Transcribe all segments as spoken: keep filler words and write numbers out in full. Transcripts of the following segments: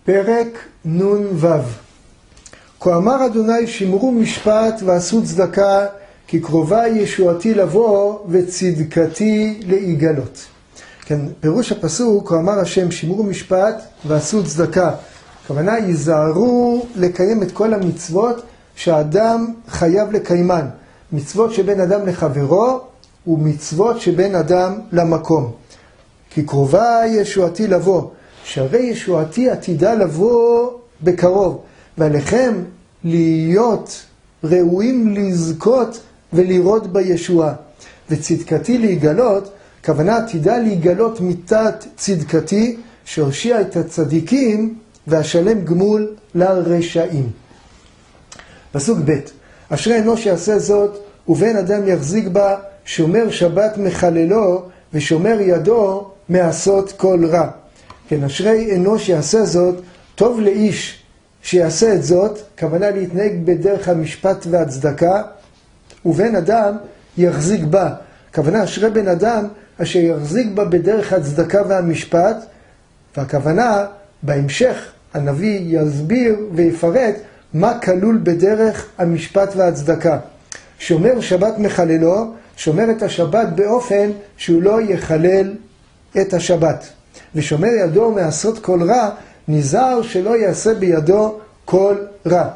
פרק נון וו. כה אמר אדוני, שמרו משפט ועשו צדקה, כי קרובה ישועתי לבוא וצדקתי להיגלות. כן, פירוש הפסוק, כה אמר השם, שמרו משפט ועשו צדקה. הכוונה, ייזהרו לקיים את כל המצוות שהאדם חייב לקיימן. מצוות שבין אדם לחברו ומצוות שבין אדם למקום. כי קרובה ישועתי לבוא, שהרי ישועתי עתידה לבוא בקרוב, ועליכם להיות ראויים לזכות ולראות בישועה. וצדקתי להיגלות, כוונה עתידה להיגלות מתת צדקתי, שהושיע את הצדיקים והשלם גמול לרשעים. פסוק ב' אשרי אנוש יעשה זאת, ובן אדם יחזיק בה, שומר שבת מחללו, ושומר ידו מעשות כל רע. כן, אשרי אנוש יעשה זאת, טוב לאיש שיעשה את זאת, כוונה להתנהג בדרך המשפט והצדקה, ובן אדם יחזיק בה. כוונה אשרי בן אדם אשר יחזיק בה בדרך הצדקה והמשפט, והכוונה בהמשך הנביא יסביר ויפרט מה כלול בדרך המשפט והצדקה. שומר שבת מחללו, שומר את השבת באופן שהוא לא יחלל את השבת. ושומר ידו מעשות כל רע, נזהר שלא יעשה בידו כל רע.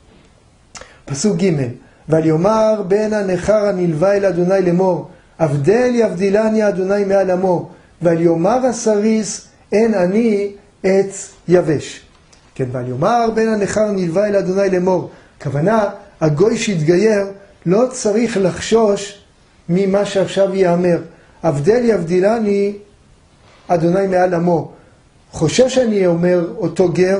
פסוק ג' ועל יאמר בן הנכר הנלווה אל אדוני לאמור, הבדל יבדילני אדוני מעל עמו, ועל יאמר הסריס אין אני עץ יבש. כן, ועל יאמר בן הנכר הנלווה אל אדוני לאמור, כוונה הגוי שהתגייר לא צריך לחשוש ממה שעכשיו יאמר. הבדל יבדילני אדוני מעל עמו. חושש אני אומר אותו גר,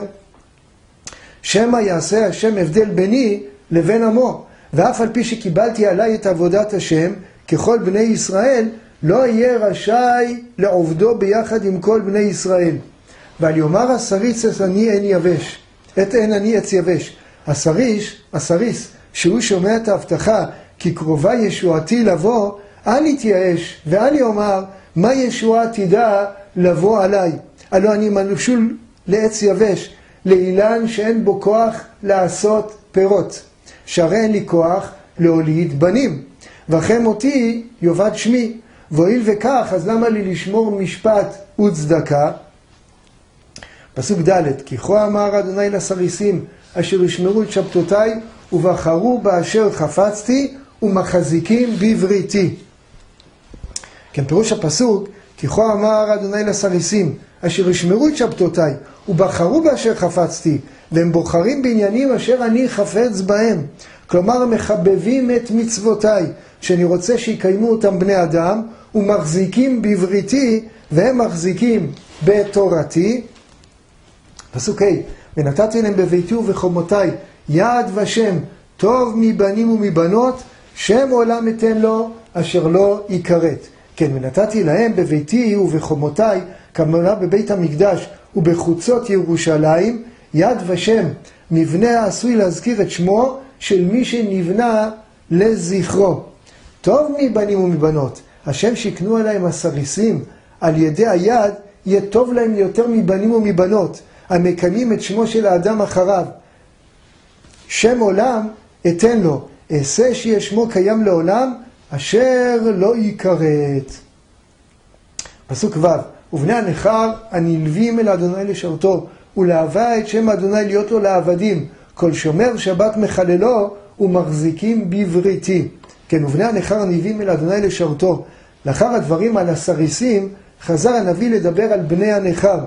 שמא יעשה השם הבדל ביני לבין עמו, ואף על פי שקיבלתי עליי את עבודת השם ככל בני ישראל, לא יהיה רשאי לעובדו ביחד עם כל בני ישראל. ועל יאמר הסריס את אני אין יבש, את אין אני עץ יבש. הסריס, הסריס שהוא שומע את ההבטחה כי קרובה ישועתי לבוא, אל יתייאש ואל יאמר מה ישועה עתידה לבוא עליי. הלא אני מנושול לעץ יבש, לאילן שאין בו כוח לעשות פירות. שהרי אין לי כוח להוליד בנים, ואחרי מותי יאבד שמי. והואיל וכך, אז למה לי לשמור משפט וצדקה? פסוק ד' כי כה אמר אדוני לסריסים אשר ישמרו את שבתותיי ובחרו באשר חפצתי ומחזיקים בבריתי. כן, פירוש הפסוק, כי כה אמר אדוני לסריסים אשר ישמרו את שבתותיי ובחרו באשר חפצתי, והם בוחרים בעניינים אשר אני חפץ בהם. כלומר, מחבבים את מצוותיי שאני רוצה שיקיימו אותם בני אדם, ומחזיקים בבריתי, והם מחזיקים בתורתי. פסוק ה' ונתתי להם בביתי ובחומותיי יד ושם, טוב מבנים ומבנות, שם עולם אתן לו אשר לא יכרת. כן, ונתתי להם בביתי ובחומותיי, כמובן בבית המקדש ובחוצות ירושלים, יד ושם, מבנה העשוי להזכיר את שמו של מי שנבנה לזכרו. טוב מבנים ומבנות, השם שיקנו עליהם הסריסים על ידי היד, יהיה טוב להם יותר מבנים ומבנות, המקיימים את שמו של האדם אחריו. שם עולם אתן לו, אעשה שיהיה שמו קיים לעולם, אשר לא יכרת. פסוק ו' ובני הנכר הנלווים אל אדוני לשרתו, ולהבא את שם אדוני להיות לו לעבדים, כל שומר שבת מחללו ומחזיקים בבריתי. כן, ובני הנכר הנלווים אל אדוני לשרתו. לאחר הדברים על הסריסים, חזר הנביא לדבר על בני הנכר.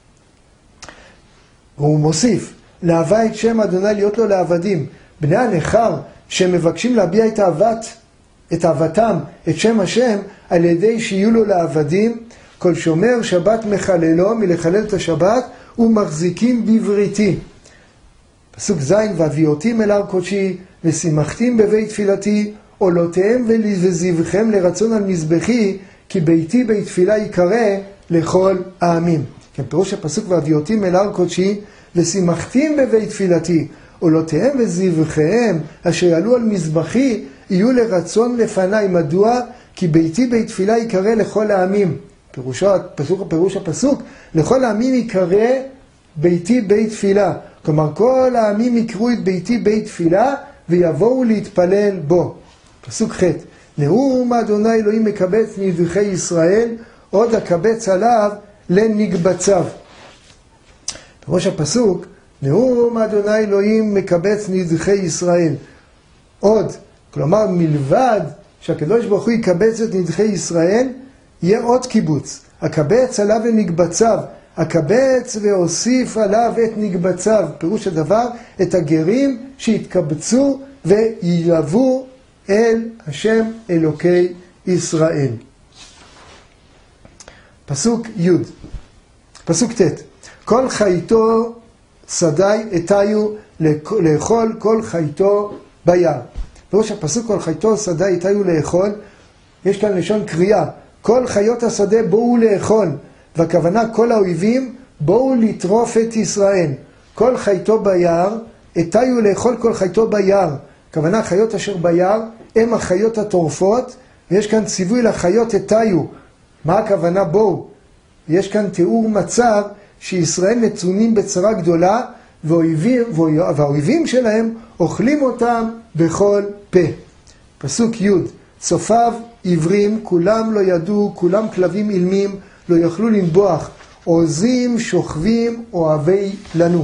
והוא מוסיף, להבא את שם אדוני להיות לו לעבדים. בני הנכר שמבקשים להביע את אהבת, את אהבתם, את שם השם, על ידי שיהיו לו לעבדים, כל שומר שבת מחללו, מלחלל את השבת, ומחזיקים בבריתי. פסוק ז' והביאותים אל הר קודשי, ושימחתים בבית תפילתי, עולותיהם וזבחם לרצון על מזבחי, כי ביתי בית תפילה יקרא לכל העמים. כן, פירוש הפסוק והביאותים אל הר קודשי, ושימחתים בבית תפילתי, עולותיהם וזבחיהם אשר יעלו על מזבחי, יהיו לרצון לפניי. מדוע? כי ביתי בית תפילה יקרא לכל העמים. פירוש הפסוק, פירוש הפסוק, לכל העמים יקרא ביתי בית תפילה. כלומר, כל העמים יקראו את ביתי בית תפילה ויבואו להתפלל בו. פסוק ח' נאום אדוני אלוהים מקבץ נדחי ישראל, עוד הקבץ עליו לנקבציו. בראש הפסוק, נאום אדוני אלוהים מקבץ נדחי ישראל. עוד, כלומר מלבד שהקדוש ברוך הוא יקבץ את נדחי ישראל, יהיה עוד קיבוץ. הקבץ עליו לנקבציו. הקבץ והוסיף עליו את נקבציו. פירוש הדבר, את הגרים שהתקבצו וילבו אל השם אלוקי ישראל. פסוק י' פסוק ט' כל חייתו שדי אתיו לאכול כל חייתו ביער. בראש הפסוק כל חייתו שדי אתיו לאכול, יש כאן לשון קריאה. כל חיות השדה בואו לאכול, והכוונה כל האויבים בואו לטרוף את ישראל. כל חייתו ביער, אתיו לאכול כל חייתו ביער. הכוונה חיות אשר ביער הם החיות הטורפות, ויש כאן ציווי לחיות אתיו. מה הכוונה בואו? יש כאן תיאור מצב שישראל נתונים בצרה גדולה, והאויבים, והאויבים שלהם אוכלים אותם בכל פה. פסוק י' צופיו עיוורים, כולם לא ידעו, כולם כלבים אילמים, לא יוכלו לנבוח, עוזים, שוכבים, אוהבי לנו.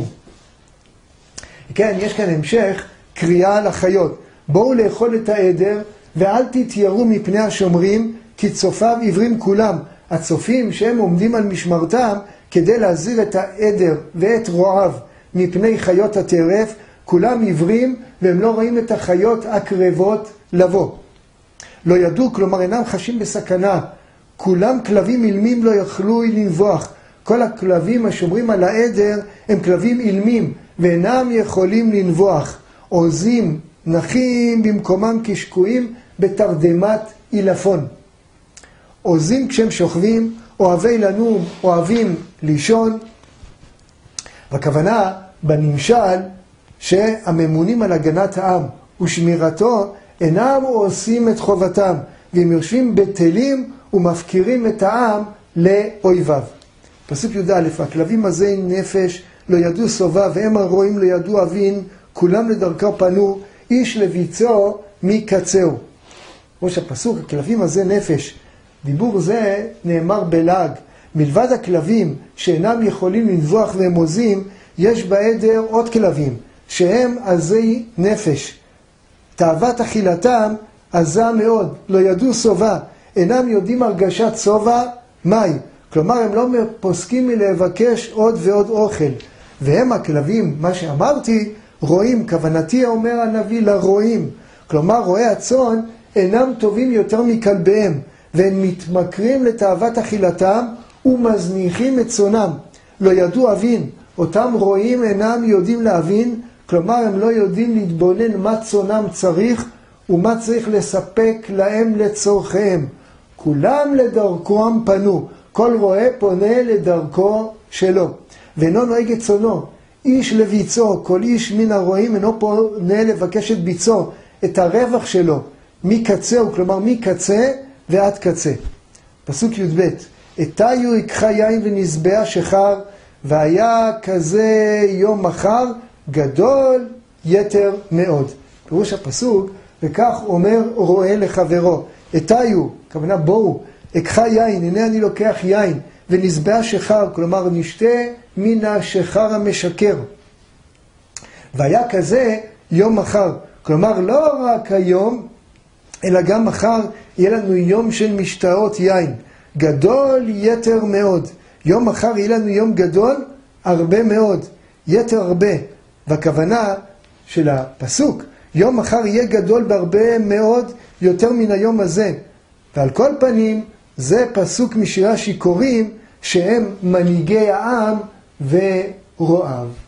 כן, יש כאן המשך קריאה לחיות. בואו לאכול את העדר, ואל תתייראו מפני השומרים, כי צופיו עיוורים כולם. הצופים שהם עומדים על משמרתם, כדי להזהיר את העדר ואת רועיו מפני חיות הטרף, כולם עיוורים והם לא רואים את החיות הקרבות לבוא. לא ידעו, כלומר אינם חשים בסכנה. כולם כלבים אילמים לא יכלו לנבוח. כל הכלבים השומרים על העדר הם כלבים אילמים ואינם יכולים לנבוח. עוזים, נחים במקומם כשקועים בתרדמת אילפון. עוזים כשהם שוכבים, אוהבי לנום, אוהבים לישון. והכוונה בנמשל שהממונים על הגנת העם ושמירתו אינם עושים את חובתם, והם יושבים בטלים ומפקירים את העם לאויביו. פסוק י"א הכלבים הזה נפש לא ידעו סובה, והם הרועים לא ידעו אבין, כולם לדרכו פנו, איש לביצו מקצהו. ראש הפסוק, הכלבים הזה נפש. דיבור זה נאמר בלעג. מלבד הכלבים שאינם יכולים לנבוח והם עוזים, יש בעדר עוד כלבים שהם עזי נפש. תאוות אכילתם עזה מאוד, לא ידעו סובה, אינם יודעים הרגשת סובה, מהי? כלומר הם לא פוסקים מלבקש עוד ועוד אוכל. והם הכלבים, מה שאמרתי, רואים, כוונתי אומר הנביא לרועים. כלומר רועי הצאן אינם טובים יותר מכלביהם, והם מתמכרים לתאוות אכילתם ומזניחים את צונם. לא ידעו אבין, אותם רועים אינם יודעים להבין, כלומר הם לא יודעים להתבונן מה צונם צריך ומה צריך לספק להם לצורכיהם. כולם לדרכם פנו, כל רועה פונה לדרכו שלו, ואינו נוהג את צונו. איש לביצו, כל איש מן הרועים אינו פונה לבקש את ביצו, את הרווח שלו, מקצהו, כלומר מקצה ועד קצה. פסוק י"ב אתיו יקחה יין ונזבע שחר, והיה כזה יום מחר גדול יתר מאוד. פירוש הפסוק, וכך אומר רועה לחברו, אתיו, כוונה בואו, אקחה יין, הנה אני לוקח יין, ונזבע שחר, כלומר נשתה מן השחר המשקר. והיה כזה יום מחר, כלומר לא רק היום, אלא גם מחר יהיה לנו יום של משתאות יין, גדול יתר מאוד. יום מחר יהיה לנו יום גדול הרבה מאוד, יתר הרבה. והכוונה של הפסוק, יום מחר יהיה גדול בהרבה מאוד יותר מן היום הזה. ועל כל פנים, זה פסוק משירי השיכורים שהם מנהיגי העם ורועיו.